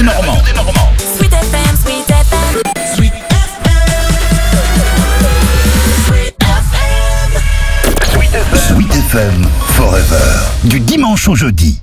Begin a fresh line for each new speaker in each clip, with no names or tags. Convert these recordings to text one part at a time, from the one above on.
des Normands.
Sweet FM, Sweet FM.
Sweet FM. Sweet FM Forever. Du dimanche au jeudi.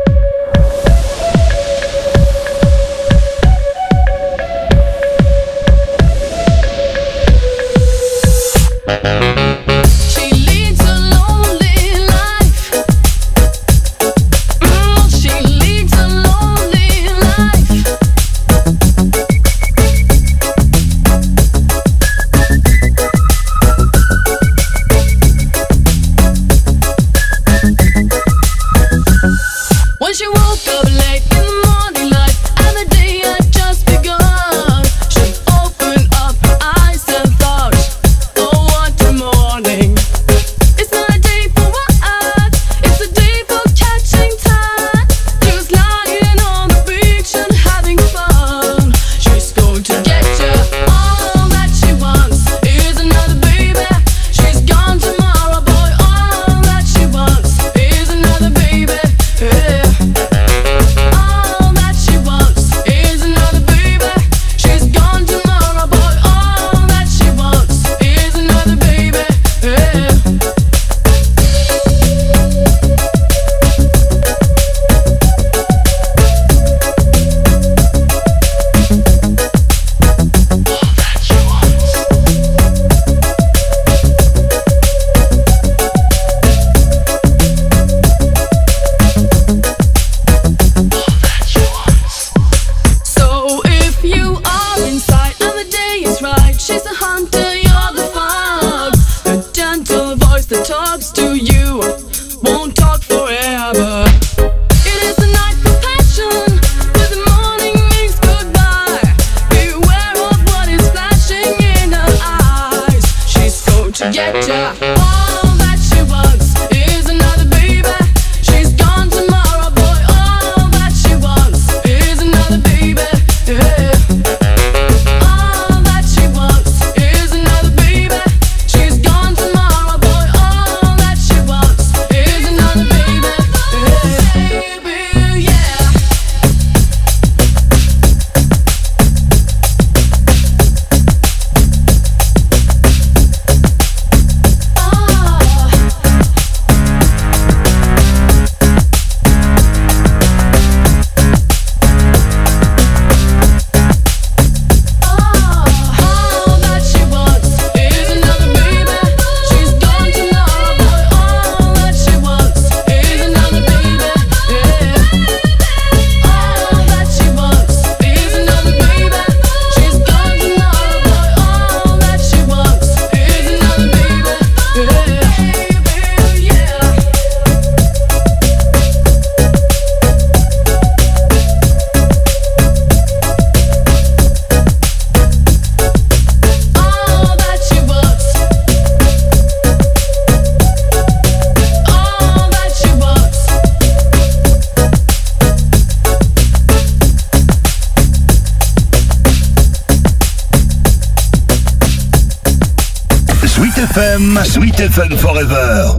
Sweet FM Forever.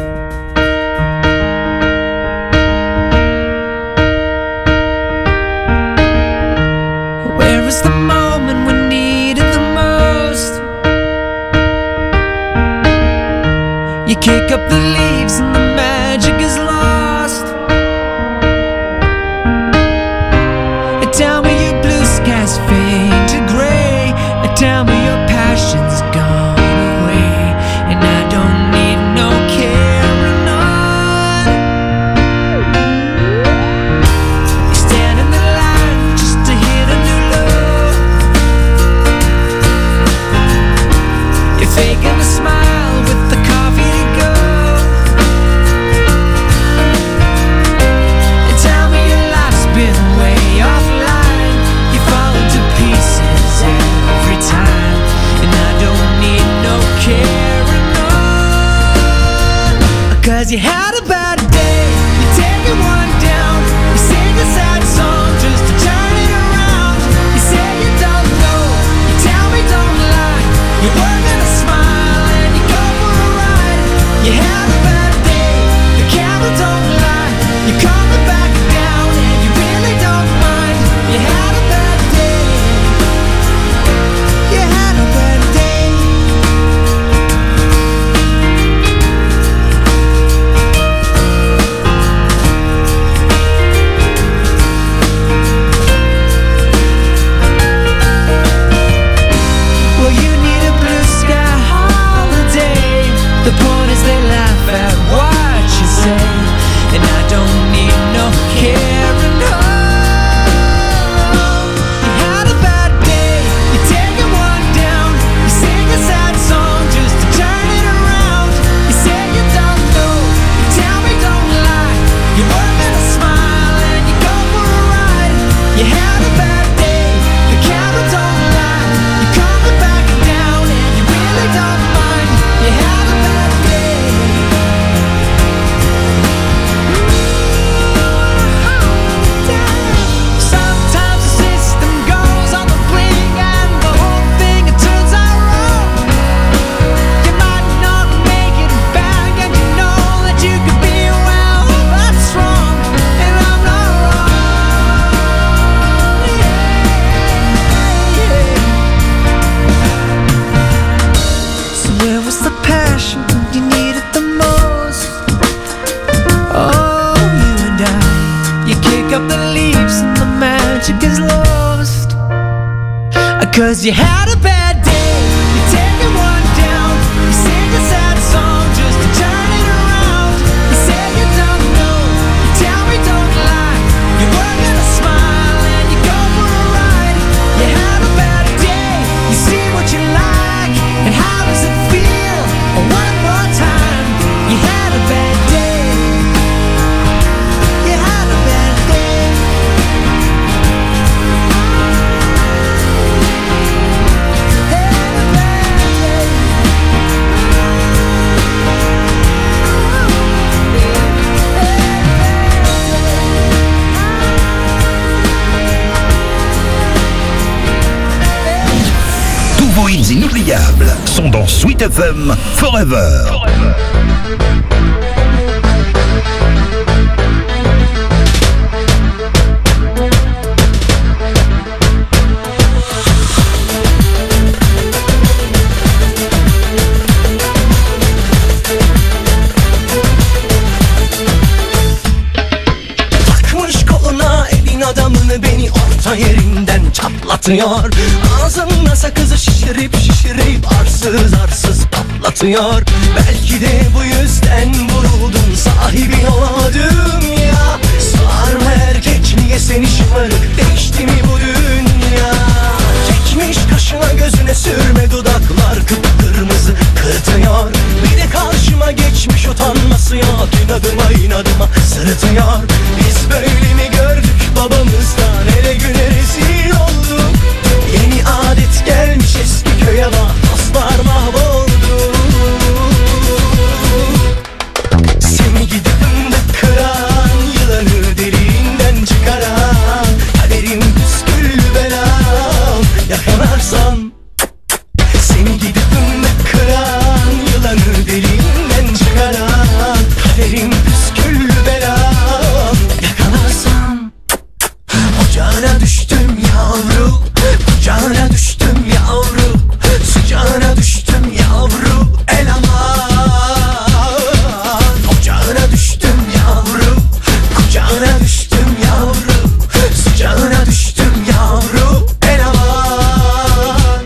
Where is the moment we need it the most? You kick up the leaves and the magic is lost. Tell me your blue skies fade to gray, and tell me your passion's gone.
Faking a smile with the coffee to go. And tell me your life's been way offline. You fall into pieces every time. And I don't need no caring on. Cause you had a bad day, you take it one down. You sing a sad song just to turn it around. You say you don't know, you tell me don't lie. You work at a smile and you go for a ride. You had a bad day, the camera don't lie. You're coming back down and you really don't mind. You had
The point is they laugh at what you say, and I don't need no caring home. You had a bad day, you're taking one down. You sing a sad song just to turn it around. You say you don't know, you tell me don't lie. You're working a smile and you go for a ride. You had a bad day, the camera don't lie. You're coming back down and you really don't mind. You had a bad day. Sometimes the system goes on the blink and the whole thing it turns out wrong. You might not make it back and you know that you could be well, that's wrong, and I'm not wrong. So where was the passion when you needed the most? Oh, you and I, you kick up the leaves and the magic is lost. 'Cause you had a bad day, you're taking one down. You sing a sad song just to turn it around. You say you don't know, you tell me don't lie. You're working a smile and you go for a ride. You had a bad day, you see what you like, and how does it feel? One more time, you had a bad day. You had a bad day.
Tous vos hits inoubliables sont dans Sweet FM Forever.
Takmış koluna elin adamını, beni orta yerinden çatlatıyor. Ağzımda sakızı şişirip şişirip arsız arsız patlatıyor. Belki de bu yüzden vuruldum, sahibi olamadım ya. Sağır mı erkek, niye seni şımarık, değişti mi bu dünya? Çekmiş kaşına gözüne sürme, dudaklar kıpkırmızı kırtıyor. Bir de karşıma geçmiş, utanması yok, inadıma sırıtıyor. Biz böyle mi gördük babamızdan, ele güne rezil olduk. Yeni adet gelmiş eski köye, bak dostlar mahvoldu. Seni gidip fındık kıran, yılanı deliğinden çıkaran, kaderim püsküllü belam, yakalarsan. Seni gidip fındık kıran, yılanı deliğinden çıkaran, kaderim püsküllü belam, yakalarsan. Ocağına düştüm yavru, kucağına düştüm yavru, sıcağına düştüm yavru, el aman. Ocağına düştüm yavru, kucağına düştüm yavru, sıcağına düştüm yavru, el aman.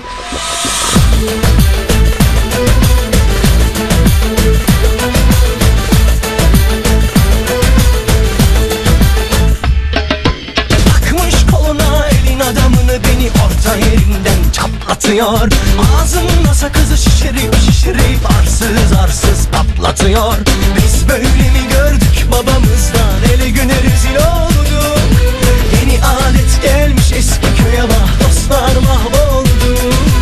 Takmış koluna elin adamını, beni orta yerinden çatlatıyor. Ağzımda sakızı şişirip şişirip arsız arsız patlatıyor. Biz böyle mi gördük babamızdan, ele güne rezil olduk. Yeni adet gelmiş eski köye, bak dostlar mahvoldu.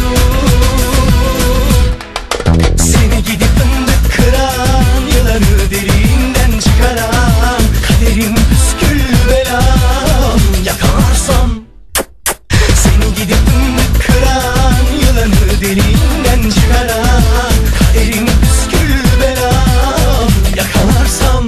Seni gidip fındık kıran, yılanı deliğinden çıkaran, kaderim püsküllü belam, yakalarsam. Seni gidip fındık kıran, yılanı deliğinden çıkaran, kaderim püsküllü belam, yakalarsam.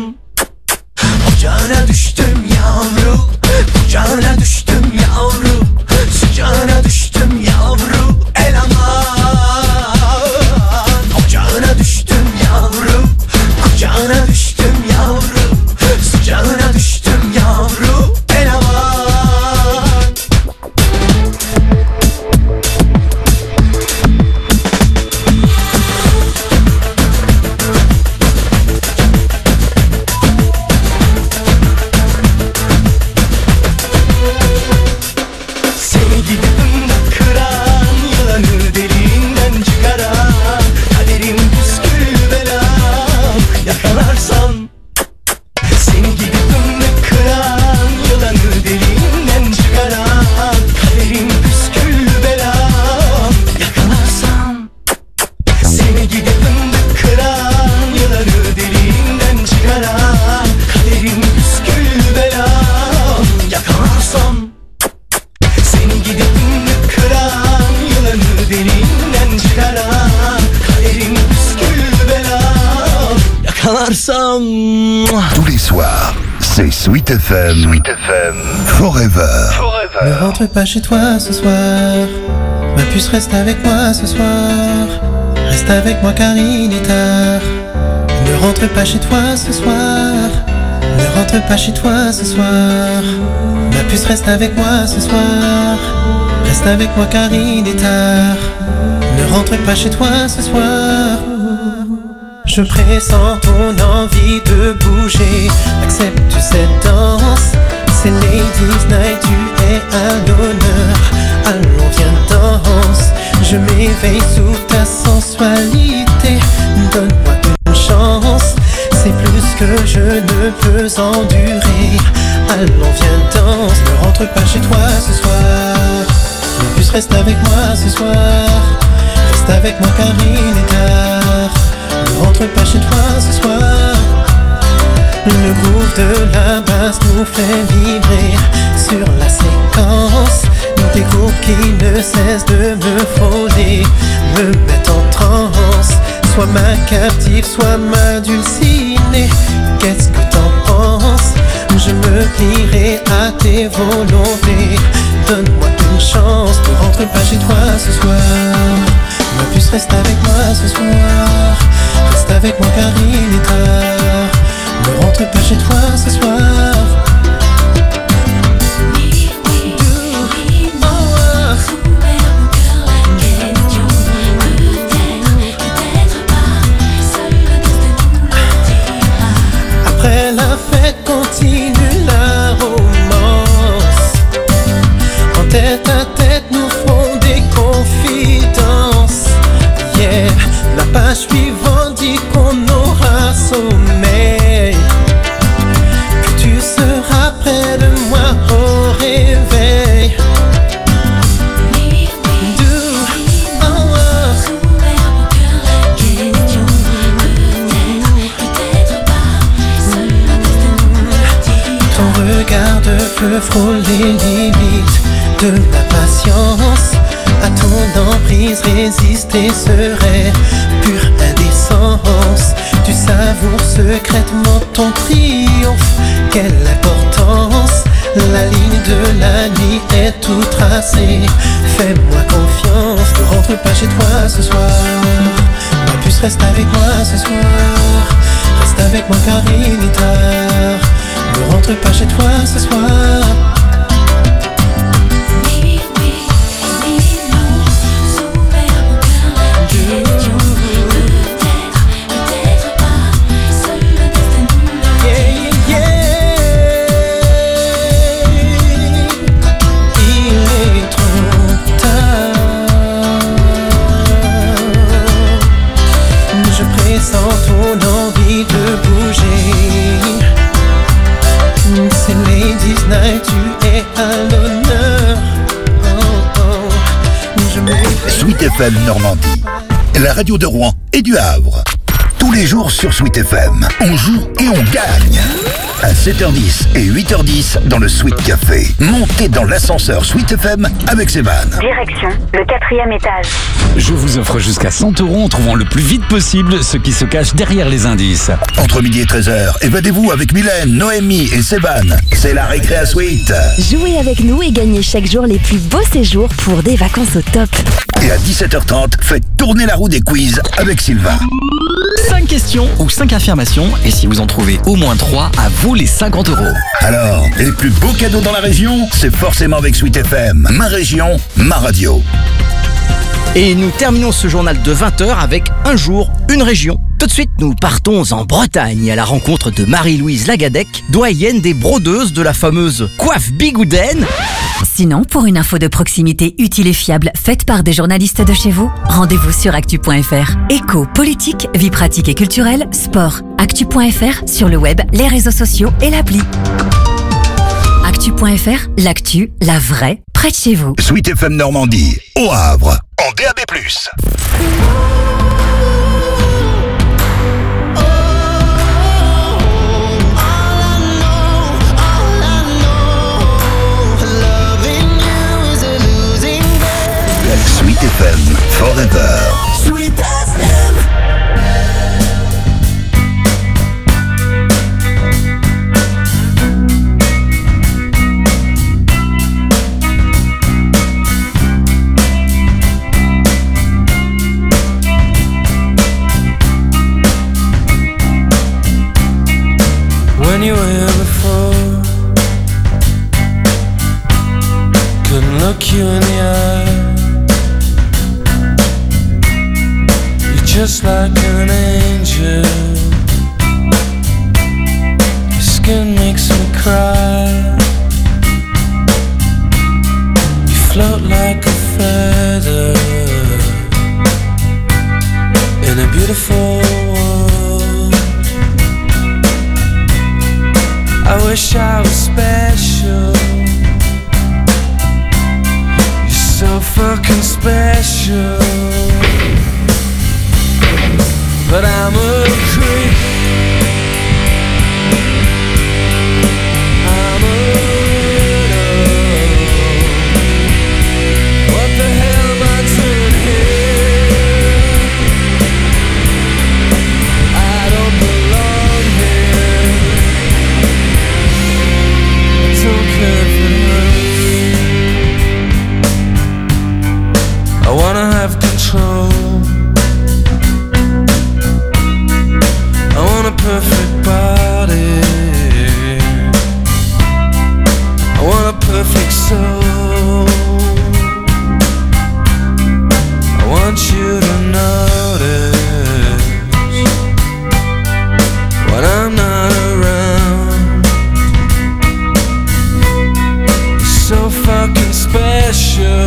varsam.
Tous les soirs, c'est Sweet FM. Sweet FM Forever.
Ne rentre pas chez toi ce soir. Ma puce, reste avec moi ce soir. Reste avec moi car il est tard. Ne rentre pas chez toi ce soir. Ne rentre pas chez toi ce soir. Ma puce, reste avec moi ce soir. Reste avec moi car il est tard. Ne rentre pas chez toi ce soir. Je pressens ton envie de bouger. Accepte cette danse. C'est Ladies Night, tu es à l'honneur. Allons viens danse. Je m'éveille sous ta sensualité. Donne-moi une chance. C'est plus que je ne peux endurer. Allons viens danse. Ne rentre pas chez toi ce soir. En plus reste avec moi ce soir. Reste avec moi car il est tard. Ne rentre pas chez toi ce soir. Le groove de la basse nous fait vibrer sur la séquence. Des groupes qui ne cessent de me frôler, me mettent en transe. Soit ma captive, soit ma dulcinée. Qu'est-ce que t'en penses? Je me plierai à tes volontés. Donne-moi une chance, ne rentre pas chez toi ce soir. Ma puce, reste avec moi ce soir. Reste avec moi car il est tard. Ne rentre pas chez toi ce soir. Après la fête continue la romance. En tête à tête nous ferons des confidences. Yeah, la page suivante dit qu'on aura sommeil. Que tu seras près de moi au réveil. Regard de feu frôle les limites de ma patience. À ton emprise résister serait pure indécence. Tu savoures secrètement ton triomphe. Quelle importance! La ligne de la nuit est tout tracée. Fais-moi confiance, ne rentre pas chez toi ce soir. Ma puce, reste avec moi ce soir. Reste avec moi car il est tard. Ne rentre pas chez toi ce soir. Sans ton envie de bouger. C'est Ladies Night, tu es à l'honneur.
Sweet FM Normandie, la radio de Rouen et du Havre. Tous les jours sur Sweet FM, on joue et on gagne. À 7h10 et 8h10 dans le Sweet Café. Montez dans l'ascenseur Sweet FM avec Sévan.
Direction le 4e étage.
Je vous offre jusqu'à 100 € en trouvant le plus vite possible ce qui se cache derrière les indices.
Entre midi et 13h, évadez-vous avec Mylène, Noémie et Sévan. C'est la récré à Sweet.
Jouez avec nous et gagnez chaque jour les plus beaux séjours pour des vacances au top.
Et à 17h30, faites tourner la roue des quiz avec Sylvain.
5 questions ou 5 affirmations, et si vous en trouvez au moins 3, à vous les 50 €.
Alors, les plus beaux cadeaux dans la région, c'est forcément avec Sweet FM. Ma région, ma radio.
Et nous terminons ce journal de 20h avec un jour, une région. Tout de suite, nous partons en Bretagne à la rencontre de Marie-Louise Lagadec, doyenne des brodeuses de la fameuse coiffe Bigouden.
Sinon, pour une info de proximité utile et fiable, faite par des journalistes de chez vous, rendez-vous sur actu.fr. Éco, politique, vie pratique et culturelle, sport. Actu.fr, sur le web, les réseaux sociaux et l'appli. Actu.fr, l'actu, la vraie, près de chez vous.
Sweet FM Normandie, au Havre, en DAB+. Sweet FM Forever.
Sweet FM.
anywhere before. Couldn't look you in the eye. You're just like an angel. Your skin makes me cry. You float like a feather in a beautiful world. I wish I was special. You're so fucking special. But I'm a creep. I'm a widow. What the hell am I doing here? I don't belong here. I don't care if it hurts. I wanna have control. I want a perfect body. I want a perfect soul. I want you to notice when I'm not around. You're so fucking special.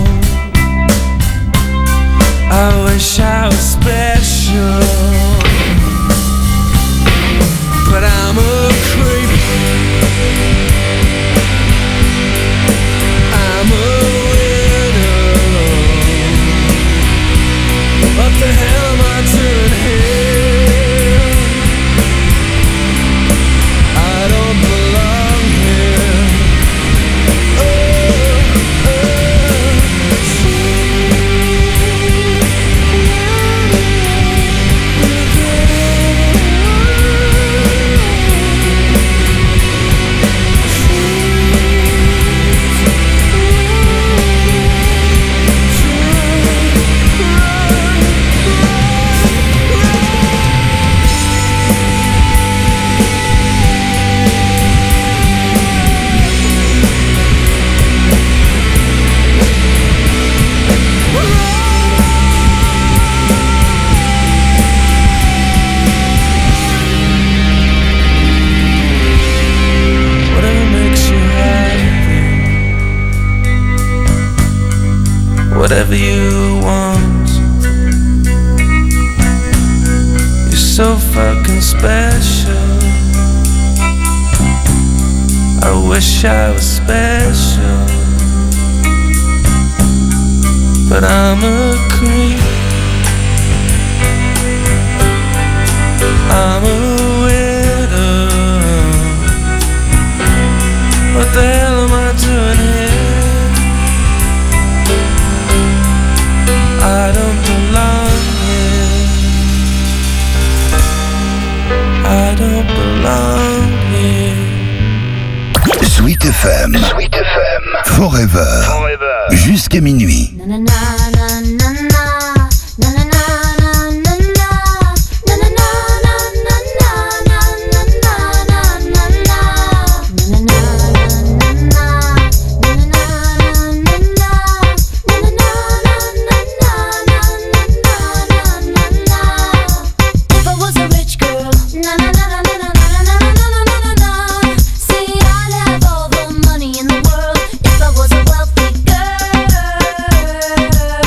I wish I was special. But I'm a creep. I'm a widow. What the hell am I doing here? I don't belong here. Whatever you want. You're so fucking special. I wish I was special. But I'm a creep. I'm a widow. What the hell am I doing here? I don't belong here. I don't belong here.
Sweet FM. Sweet FM. Forever. Forever. Jusqu'à minuit.
See, I'd have all the money in the world if I was a wealthy girl.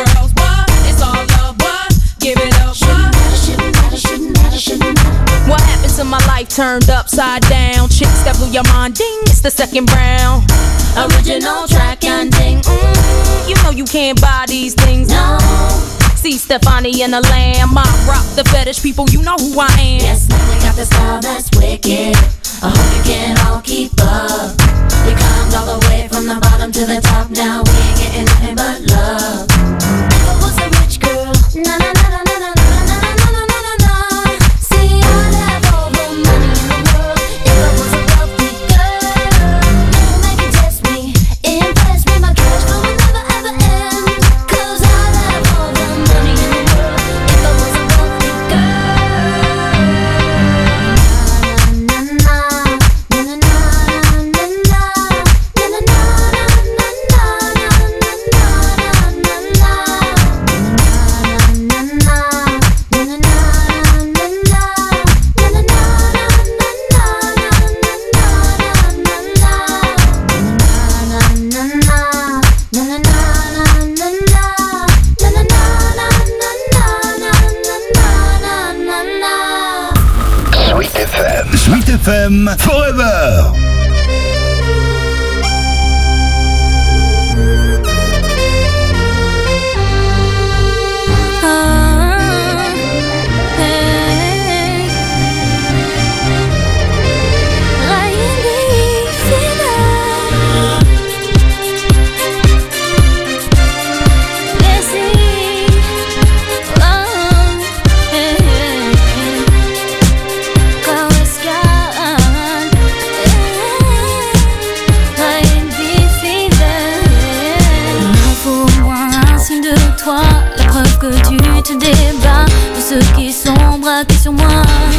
girls, what? It's all love, what? Give it up, what? What happened to my life turned upside down? Chicks that blew your mind, ding, it's the second round. Original track and ding, you know you can't buy these things, no. See Stefani and the Lamb, I rock the fetish people, you know who I am.
Yes, man, we got the style that's wicked. I hope you can all keep up. We climbed all the way from the bottom to the top. Now we ain't getting nothing but love. If I was a rich girl, na na na na na na na na na na na na. See, I'd have all the money in the world. If I was a wealthy girl, never make it test me, impress me. My cash flow will never ever end. 'Cause I'd have all the money in the world. If I was a wealthy girl.
Sweet FM Forever.
Tu te débats de ceux qui sont braqués sur moi.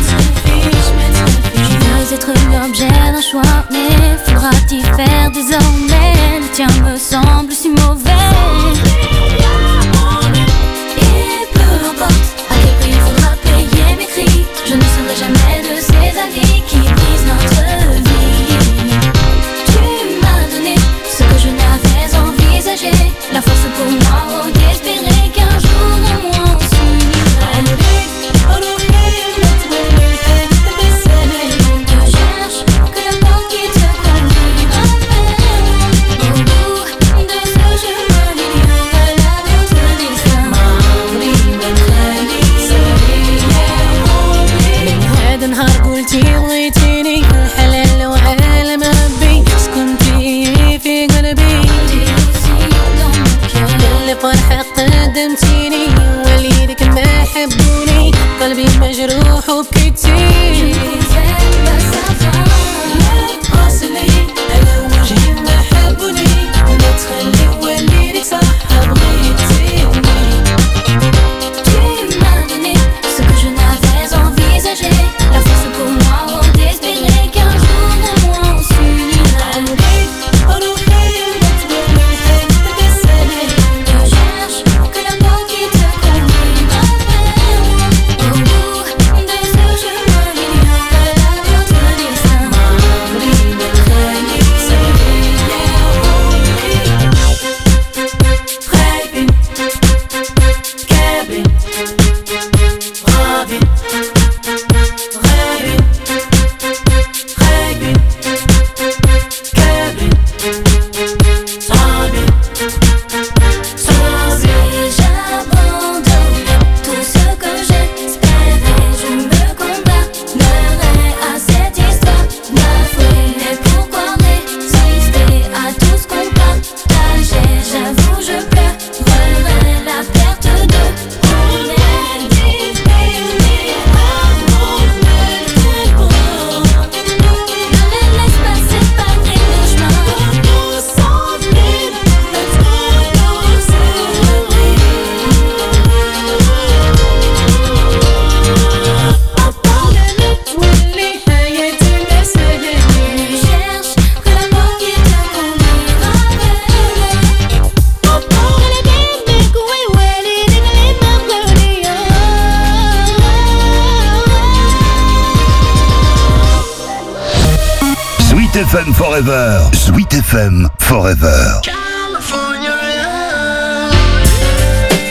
Je veux être l'objet d'un choix, mais faudra-t-il faire désormais? Le tien me semble si mauvais. Et peu importe à quel prix il faudra payer mes cris, je ne serai jamais de ces avis qui brisent notre vie. Tu m'as donné ce que je n'avais envisagé, la force pour moi d'espérer qu'un jour au moins on s'unira. Je cherche que le mot qui te conduit m'appelle. Au bout de ce chemin, il y aura notre destin.
هذا نهار قلتي بغيتيني الحلال وعالم ربي سكنتي في قلبي كل فرحة قدمتيني وليدك ما حبوني قلبي مجروح وبكيتي على وجهي ما حبوني ولا تخلي وليدك صح بغيتيني.
Tu m'as donné ce que je n'avais envisagé, la force pour moi d'espérer qu'un jour au moins on s'unira. Je cherche que le mot qui te conduit m'appelle. Au bout de ce chemin, il y aura notre destin. J'abandonne tout ce que j'espérais, je me condamnerai à cette histoire d'avouer. Mais pourquoi résister à tout ce qu'on partageait? J'avoue, je pleurerai la perte de ton aide. Ne les laisse pas séparer nos chemins. Cherche que l'amour qui te conduira
Sweet FM Forever. Sweet FM Forever.
California.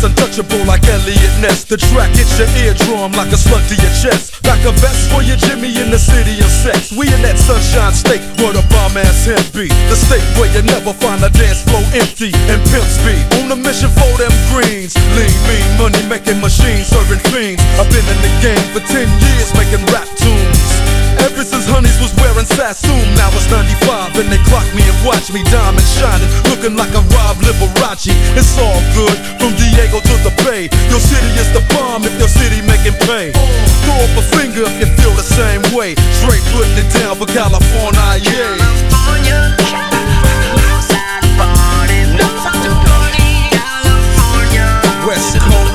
untouchable like Elliot Ness. The track hits your eardrum like a slug to your chest. Back a vest for your Jimmy in the city of sex. We in that sunshine state where the bomb ass hemp be. The state where you never find a dance floor empty and pimp speed. On a mission for them greens. Lean, mean, money making machines, serving fiends. I've been in the game for 10 years making rap tunes. Ever since Honeys was wearing Sassoon, now it's 95 and they clock me and watch me diamond shining, looking like a Rob Liberace. It's all good, from Diego to the Bay. Your city is the bomb if your city making pay. Throw up a finger if you feel the same way. Straight putting it down for California, yeah. West Coast.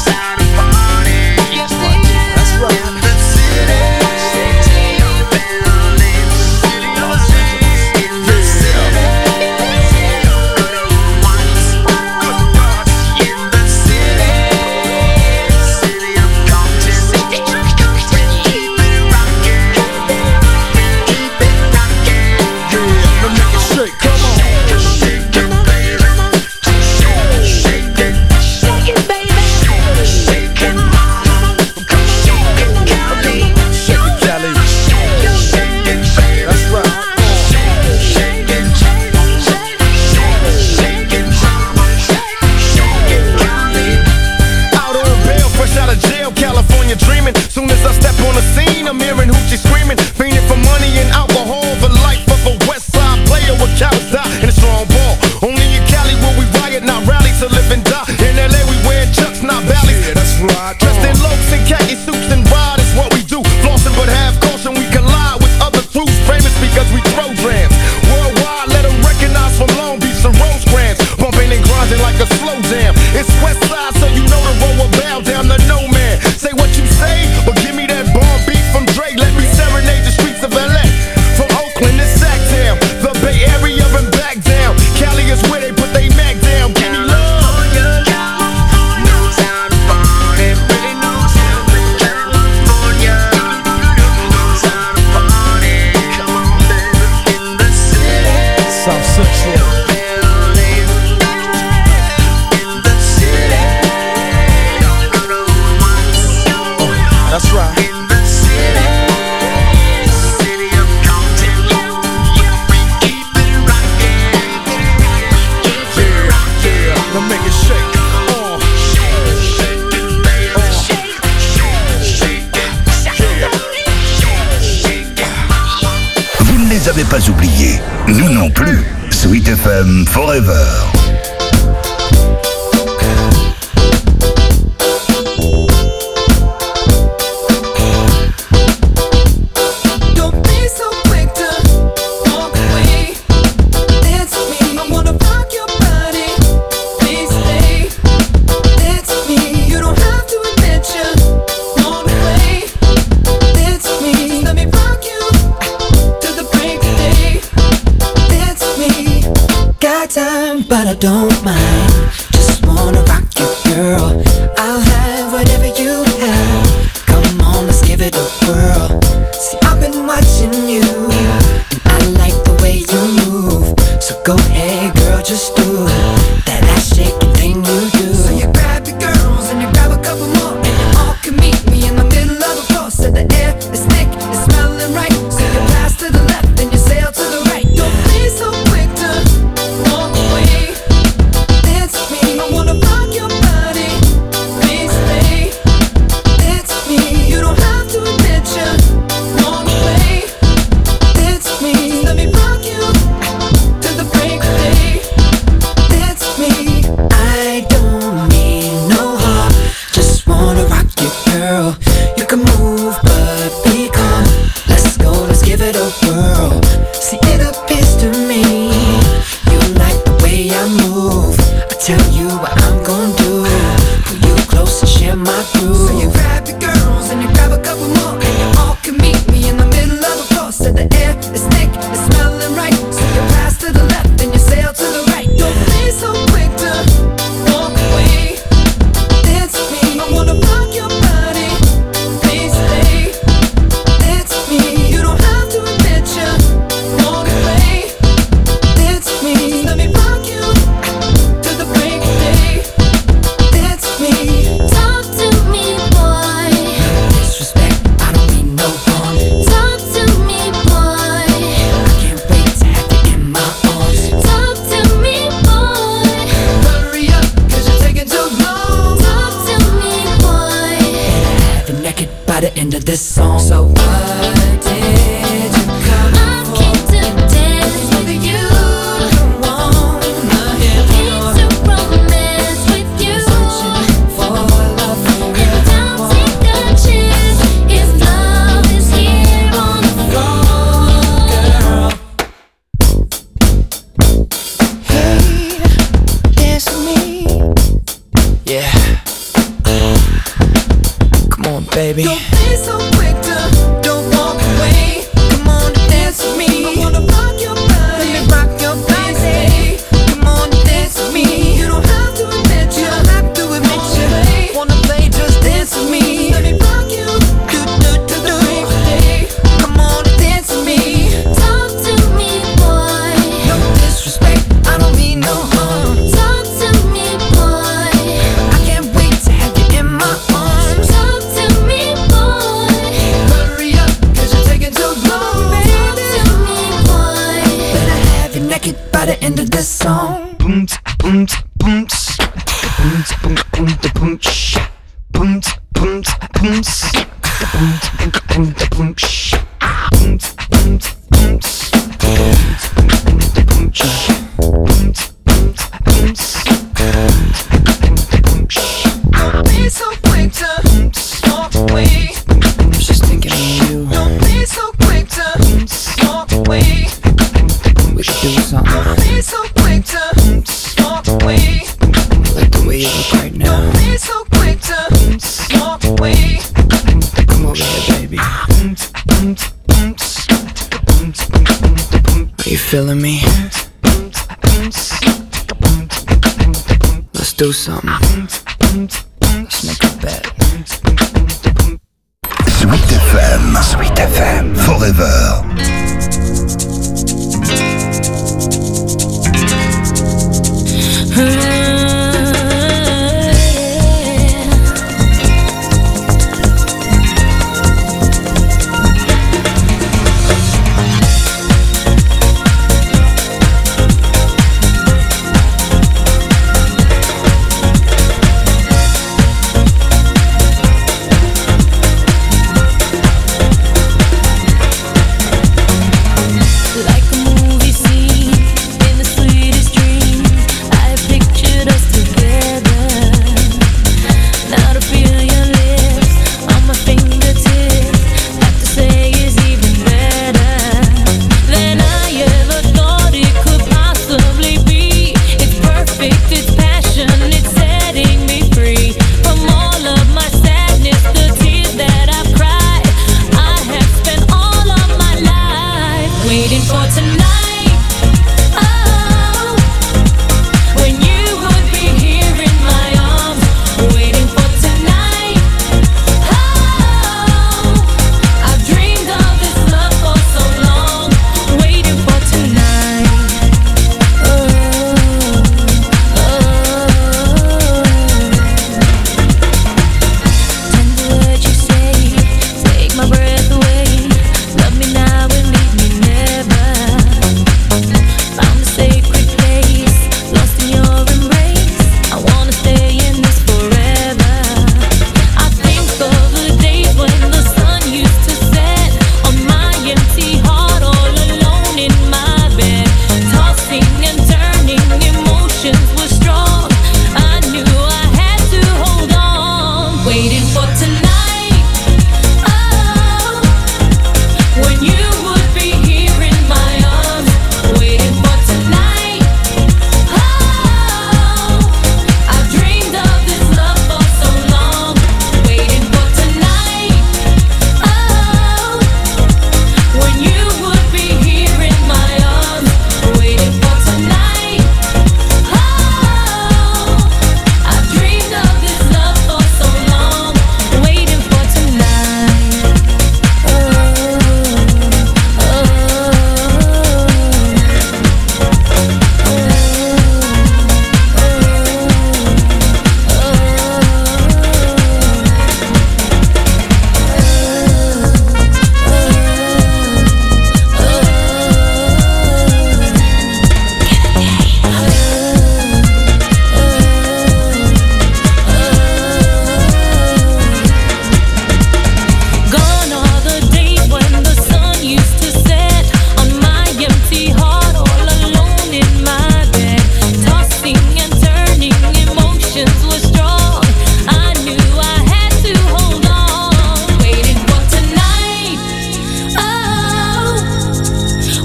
Pas oublié, nous non plus. Sweet FM Forever.
But I don't mind, just wanna rock you, girl. I'll have whatever you have. Come on, let's give it a whirl. See, I've been watching you, and I like the way you move. So go ahead, girl, just do that ass shaking thing you do. So you grab your girls and you grab a couple more, and you all can meet me in the middle of the floor. So the air is thick, it's smelling right. So you pass to the left and you sail to the right. Don't be so quick to walk away. I wanna rock your body, please stay. It's me, you don't have to admit you want away. It's me, let me rock you to the break of day. It's me, I don't mean no harm, just wanna rock you, girl. You can move, but be calm. Let's go, let's give it a whirl. See, it appears to me you like the way I move. I tell you what I'm gonna do. Pull you close and share my groove. So you grab your girls and you grab a couple more, and you all can meet me in the middle of the floor. So the air is thick, it's smelling right. So you pass to the left and you sail to the right. Don't be so quick to walk away. It's me, I wanna rock your body, please stay. It's me, you don't have to admit you want away. It's me, let me rock you to the break of day. It's
the end of this song. So what did you come for? I came to dance with you.
Baby,
don't be so quick to don't walk away. Come on and dance with me. I wanna rock your body, let me rock your body. Come on and dance with me. You don't have to admit you, don't have to admit you. Wanna play, just dance with me. Let me rock you, do baby. Come on and dance with me. Talk to me, boy. No disrespect, I don't mean no harm. Talk to me, boy. I can't wait to have you in my arms. Talk to me, boy. Hurry up, 'cause you're taking too long. Talk to me, boy. Better have you naked by the end of this song. Boom, boom, boom, boom, boom, boom, boom, boom, boom, boom, boom, boom, boom, boom, don't be so quick to walk away.
I'm just thinking of you.
Don't be so quick to walk away.
We should do something.
Don't be so quick to walk away.
Like the way you look right now.
Don't be so quick to walk away.
Come over here, baby. Are you feeling me? Let's do something. Let's make a bet.
Sweet FM, Forever.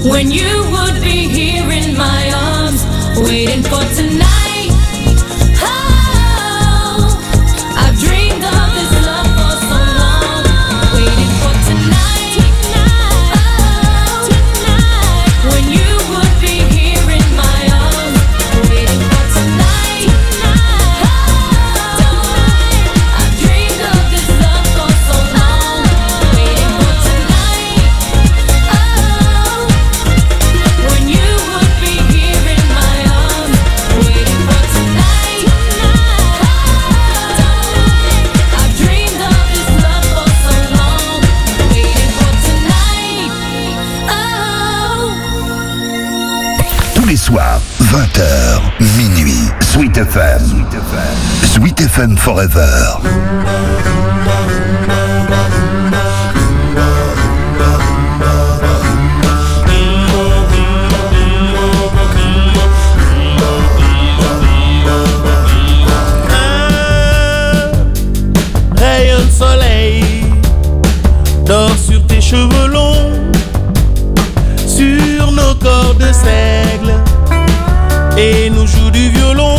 when you would be here in my arms, waiting for tonight. Oh, I've dreamed of this love for so long, waiting for tonight. Oh, when you would be here in my arms, waiting for tonight. Oh, I've dreamed of this love for so long, waiting for tonight. Oh, when you would be here in my arms, waiting for tonight. I've dreamed of this love for so long, waiting for tonight.
Tous les soirs, 20h, minuit, Sweet FM. Sweet FM Forever.
Rayon de soleil dort sur tes cheveux longs, sur nos corps de seigle, et nous joue du violon.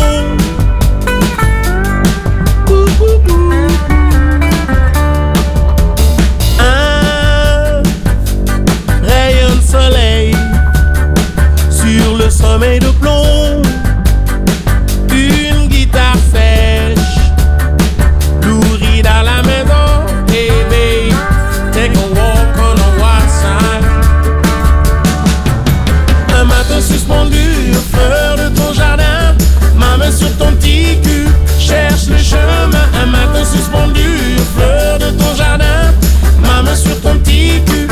Un rayon de soleil sur le sommeil de plomb, une guitare sèche nourrie dans la maison. Hey babe, take a walk on the wild side. Un matin suspendu aux fleurs de ton jardin, ma main sur ton petit cul cherche le chemin. Un matin suspendu aux fleurs de ton jardin, ma main sur ton petit cul.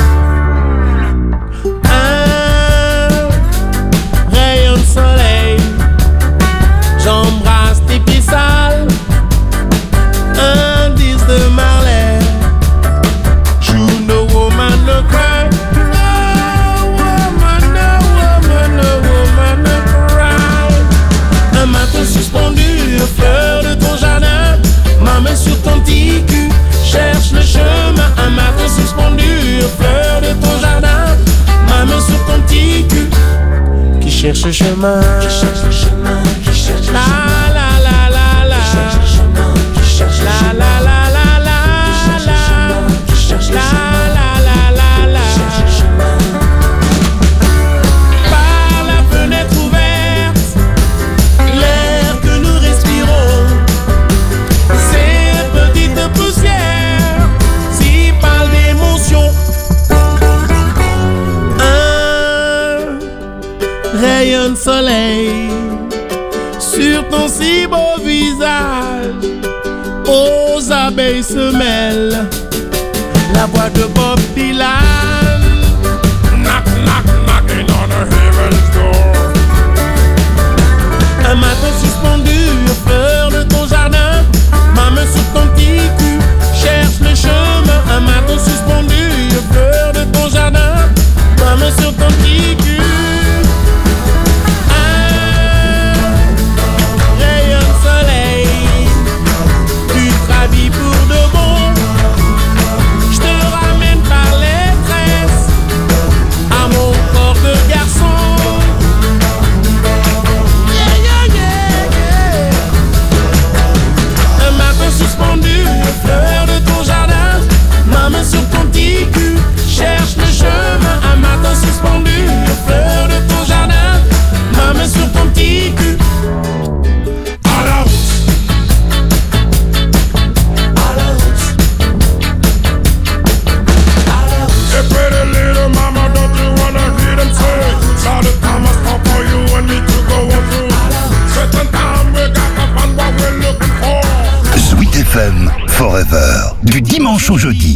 Un rayon de soleil, j'embrasse tes pieds sales. Un disque de Marley, you know woman no cry. No woman, no woman, no woman no cry. Un matin suspendu aux fleurs de ton jardin, ma main sur ton petit cul cherche le chemin. Un matin suspendu aux fleurs de ton jardin, ma main sur ton petit cul qui cherche le chemin, qui cherche le chemin, qui cherche le chemin. La la la la la, qui cherche le chemin, qui cherche le chemin. La la la la la, qui cherche le chemin, qui cherche le chemin. La la la la la, qui cherche le chemin. Par la fenêtre ouverte, l'air que nous respirons, ces petites poussières s'y parlent d'émotion. Un rayon de soleil sur ton si beau visage, aux abeilles se mêle la voix de Bob Dylan. Knock, knock, knocking on a heaven's door. Un matin suspendu aux fleurs de ton jardin, ma main sur ton petit cul cherche le chemin. Un matin suspendu aux fleurs de ton jardin, ma main sur ton petit cul. Pour de bon, je te ramène par les tresses à mon corps de garçon. Yeah, yeah, yeah, yeah. Un matin suspendu aux fleurs de ton jardin, ma main sur ton petit cul cherche le chemin. Un matin suspendu aux fleurs de ton jardin, ma main sur ton petit cul.
Sweet FM Forever. Du dimanche au jeudi.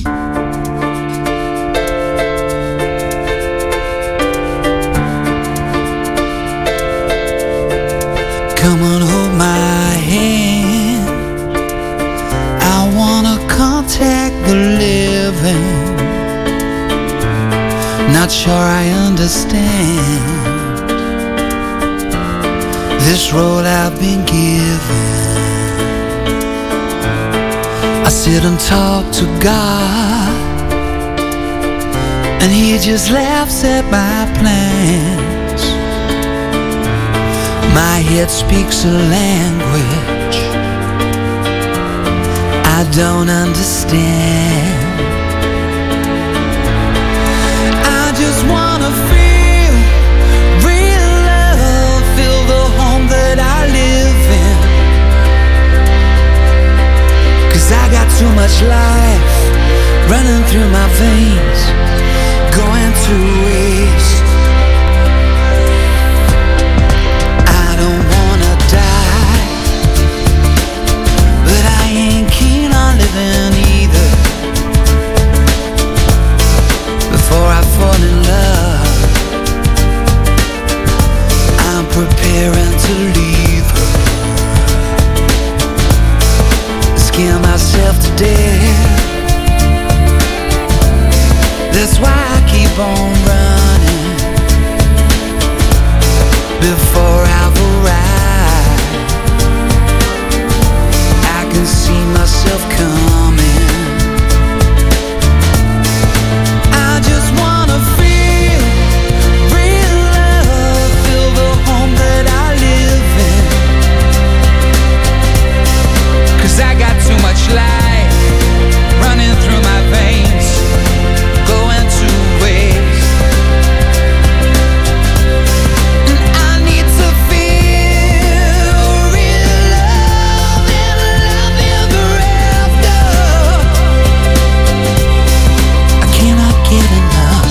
Come on, hold my hand. I wanna contact the living. Not sure I understand this role I've been given. I sit and talk to God and he just laughs at my plans. My head speaks a language I don't understand. I just wanna feel real love, feel the home that I live in. 'Cause I got too much life running through my veins, going to waste. I don't wanna die, but I ain't keen on living either. Before I fall in love, I'm preparing to leave her. Scare myself to death. That's why I keep on running before I've arrived. I can see myself coming. I just wanna feel real love, feel the home that I live in. 'Cause I got too much life running through my veins, going to waste. And I need to feel real love and love ever after. I cannot get enough.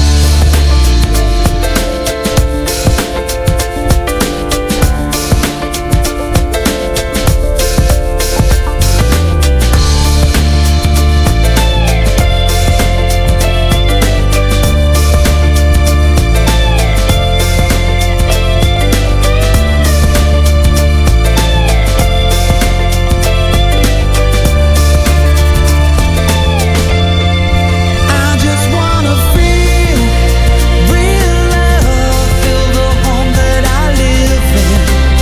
I just wanna feel real love, feel the home that I live in.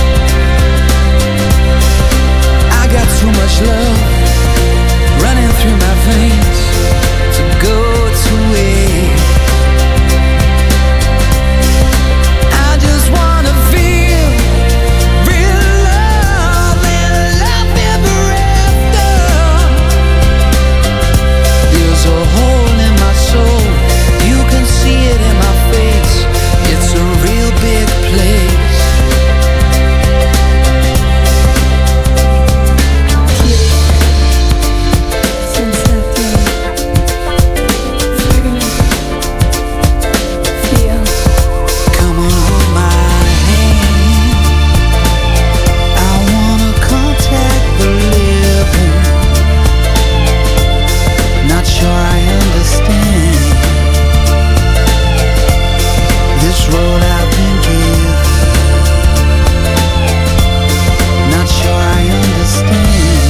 I got too much love running through my veins to go to waste. I just wanna feel real love and love ever after. There's a hole in my soul, you can see it in my face. It's a real big place. Come on, hold my hand. I wanna contact the living. Not sure I understand this road I've been given. Not sure I understand.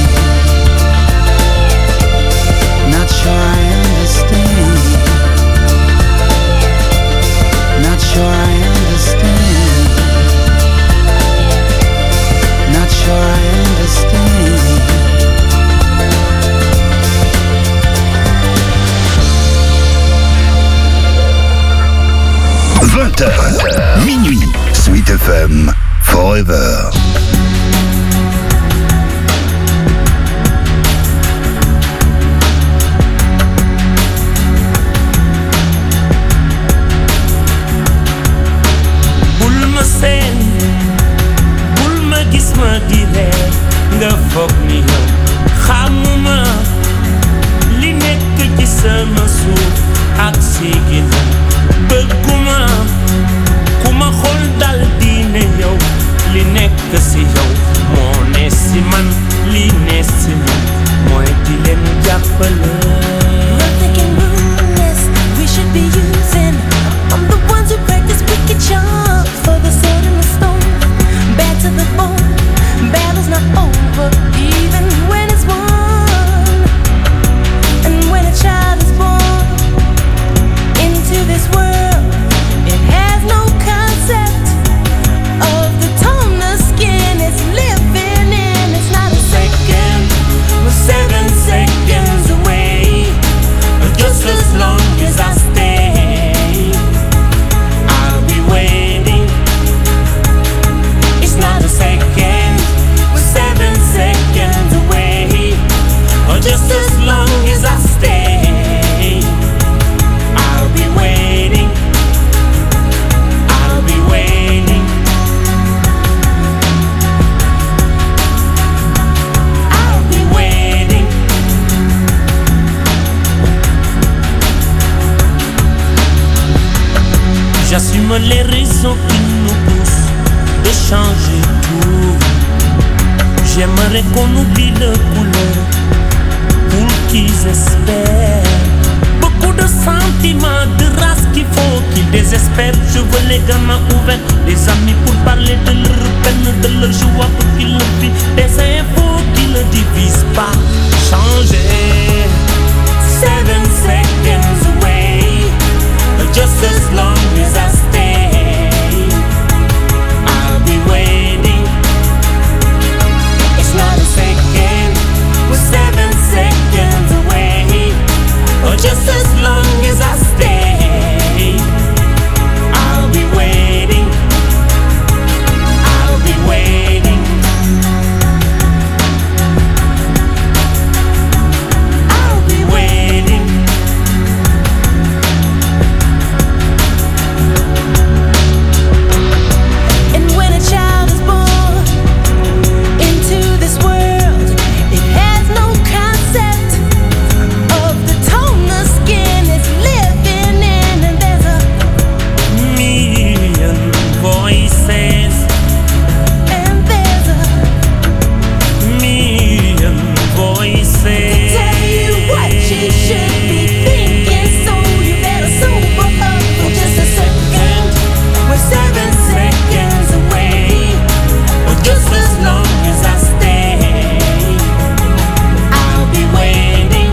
Not sure I understand. Not sure I understand. Not sure I understand.
20h, minuit, Sweet FM, Forever.
bul ma seen bul ma gis ma di reer nga foog ni yow xamuma li nekk ci sama suuf ak si ginnaaw bëgguma ku ma xool dal di ne yow li nekk si J'aime les raisons qui nous poussent de changer tout. J'aimerais qu'on oublie le couleur pour qu'ils espèrent. Beaucoup de sentiments, de race qu'il faut qu'ils désespèrent. Je veux les gamins ouverts, des amis pour parler de leur peine, de leur joie pour qu'ils le vivent. Des infos qui ne divisent pas. Changer. 7 seconds away, just as long as I stay, I'll be waiting. It's not a second, we're 7 seconds away, just as long as I stay, I'll be waiting. I'll be waiting. I'll be waiting.
And when a child is born into this world, it has no concept of the tone the skin is living in, and there's a
million voices,
and there's a
million voices.
tell you what she should be thinking, so you better sober up for just a second. We're 7 seconds away, just as long as I stay, I'll be waiting.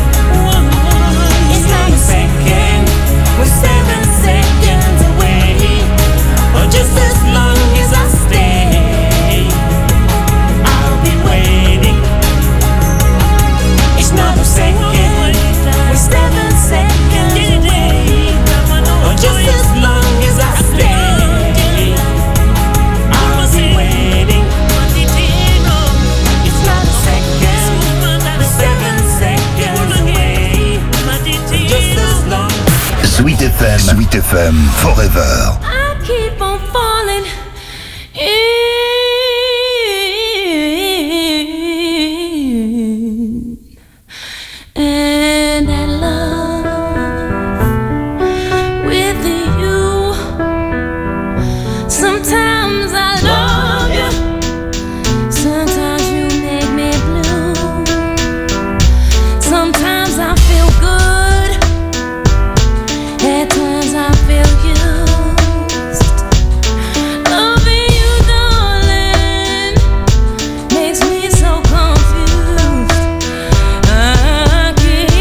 It's not a second, we're 7 seconds away, just as long as I stay, I'll be waiting. It's not a second, we're 7 seconds away, just as long as I stay, I'll be waiting. It's not a second, we're 7 seconds away, just as long.
Sweet FM, forever.
I keep on falling in, and I love with you. Sometimes I love you, sometimes you make me blue. Sometimes I feel good, at times I feel used. Loving you, darling, makes me so confused. I keep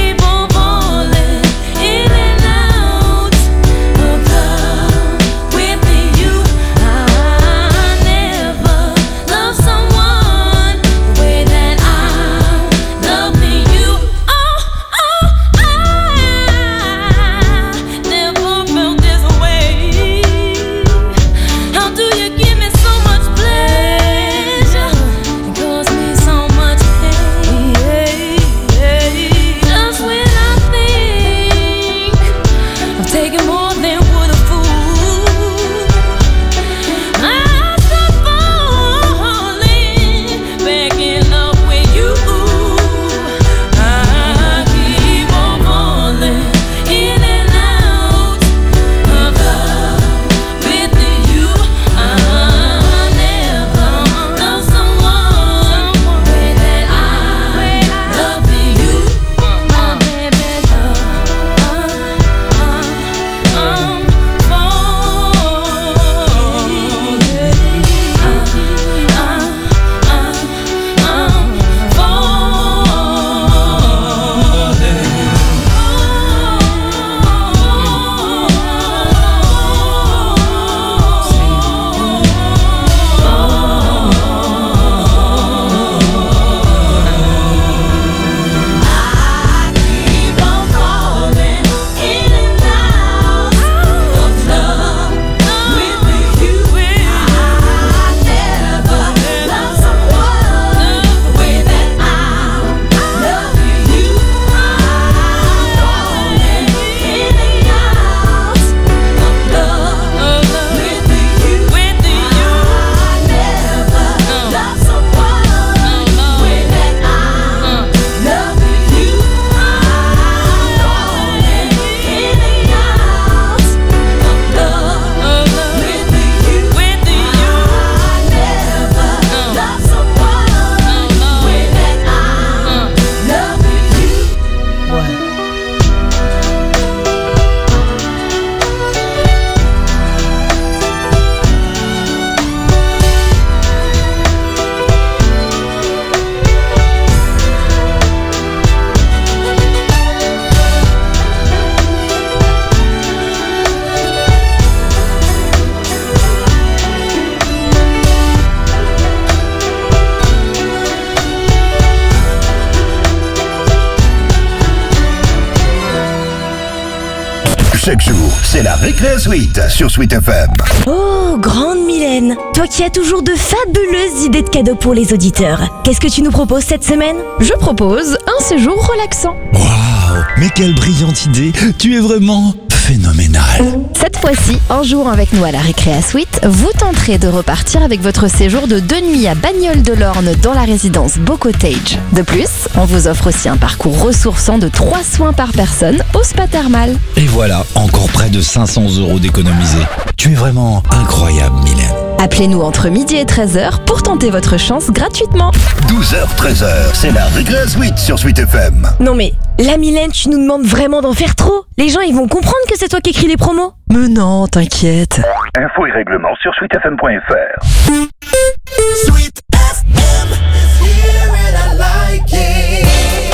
Chaque jour, c'est la Récré Suite sur Sweet FM.
Oh, grande Mylène, toi qui as toujours de fabuleuses idées de cadeaux pour les auditeurs. Qu'est-ce que tu nous proposes cette semaine?
Je propose un séjour relaxant.
Waouh, mais quelle brillante idée. Tu es vraiment phénoménal.
Cette fois-ci, en jouant avec nous à la Récréa Suite, vous tenterez de repartir avec votre séjour de 2 nuits à Bagnoles-de-l'Orne dans la résidence Beau Cottage. De plus, on vous offre aussi un parcours ressourçant de 3 soins par personne au spa thermal.
Et voilà, encore près de 500 € d'économiser. Tu es vraiment incroyable, Mylène.
Appelez-nous entre midi et 13h pour tenter votre chance gratuitement.
12h-13h, c'est la Récré Suite sur Sweet FM.
Non mais, la Mylène, tu nous demandes vraiment d'en faire trop. Les gens, ils vont comprendre que c'est toi qui écris les promos.
Mais non, t'inquiète.
Infos et règlements sur sweetfm.fr.
Sweet FM is here and I like it.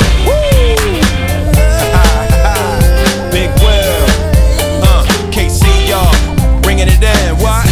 Big Will, KC, y'all, bringing it in. What?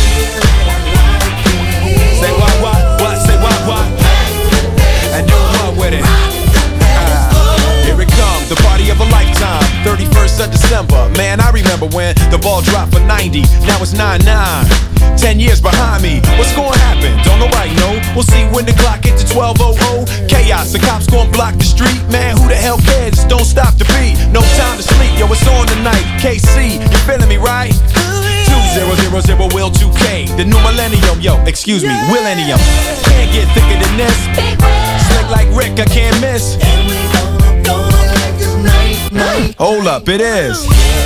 Say what? Say what? And do what with it? Here it comes, the party of a lifetime. 31st of December, man, I remember when the ball dropped for 90. Now it's 9-9. 10 years behind me, what's gonna happen? Don't nobody know. We'll see when the clock hits to 12:00. Chaos, the cops gonna block the street. Man, who the hell cares? Don't stop the beat. No time to sleep, yo, it's on tonight. KC, you feeling me, right? 2000 Will 2K, the new millennium, yo, excuse me, Willennium. Can't get thicker than this. Slick like Rick, I can't miss. Hold up, it is.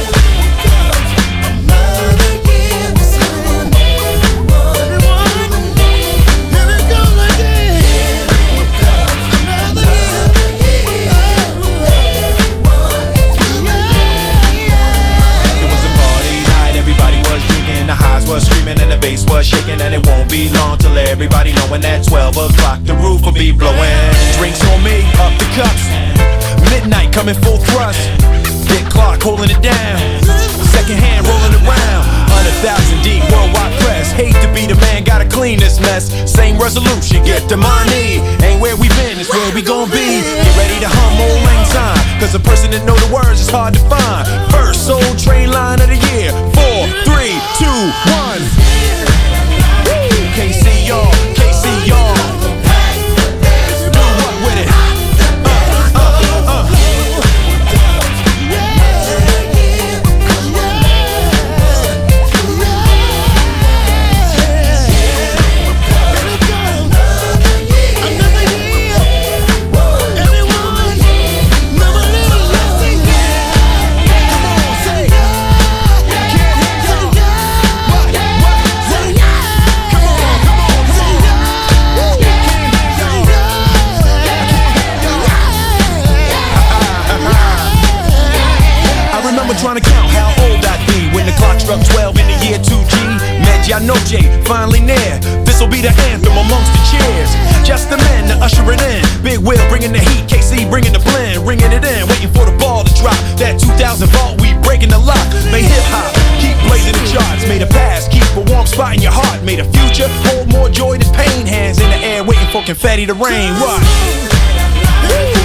Was screaming and the bass was shaking, and it won't be long till everybody knowing that 12 o'clock the roof will be blowing. Drinks on me, up the cups. Midnight coming full thrust. Dick Clark holding it down. Second hand rolling around. 100,000 deep worldwide press. Hate to be the man, gotta clean this mess. Same resolution, get the money. Ain't where we been, it's where we gon' be. Get ready to hum old lang time, cause a person that know the words is hard to find. First Soul Train line of the year. 4, 3, 2, 1. KC y'all, KC y'all. Do what with it? Trying to count how old I'd be when the clock struck 12 in the year 2G. Medianoche, finally near. This'll be the anthem amongst the cheers. Just the men to usher it in. Big Will bringing the heat, KC bringing the blend, ringing it in, waiting for the ball to drop. That 2000 vault, we breaking the lock. Made hip hop, keep blazing the charts. Made a past, keep a warm spot in your heart. Made a future, hold more joy than pain. Hands in the air, waiting for confetti to rain. What?